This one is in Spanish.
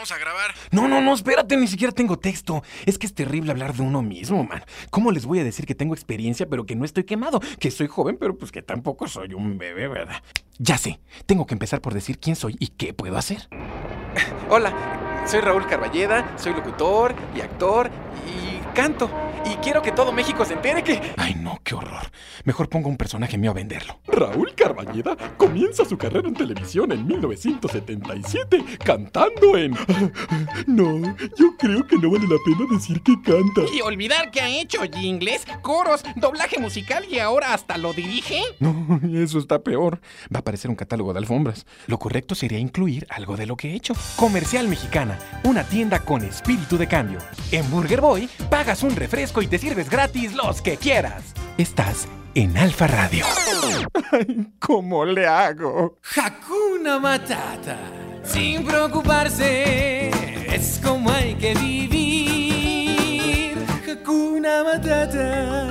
vamos a grabar. No, espérate, ni siquiera tengo texto. Es que es terrible hablar de uno mismo, man. ¿Cómo les voy a decir que tengo experiencia pero que no estoy quemado? Que soy joven pero pues que tampoco soy un bebé, ¿verdad? Ya sé, tengo que empezar por decir quién soy y qué puedo hacer. Hola, soy Raúl Carballeda, soy locutor y actor y canto. Y quiero que todo México se entere que... Ay, no, qué horror. Mejor pongo un personaje mío a venderlo. Raúl Carballeda comienza su carrera en televisión en 1977, cantando en... No, yo creo que no vale la pena decir que canta. Y olvidar que ha hecho jingles, coros, doblaje musical y ahora hasta lo dirige. No, eso está peor. Va a parecer un catálogo de alfombras. Lo correcto sería incluir algo de lo que he hecho. Comercial Mexicana, una tienda con espíritu de cambio. En Burger Boy, pagas un refresco y te sirves gratis los que quieras. Estás en Alfa Radio. Ay, ¿cómo le hago? Hakuna Matata, sin preocuparse, es como hay que vivir. Hakuna Matata.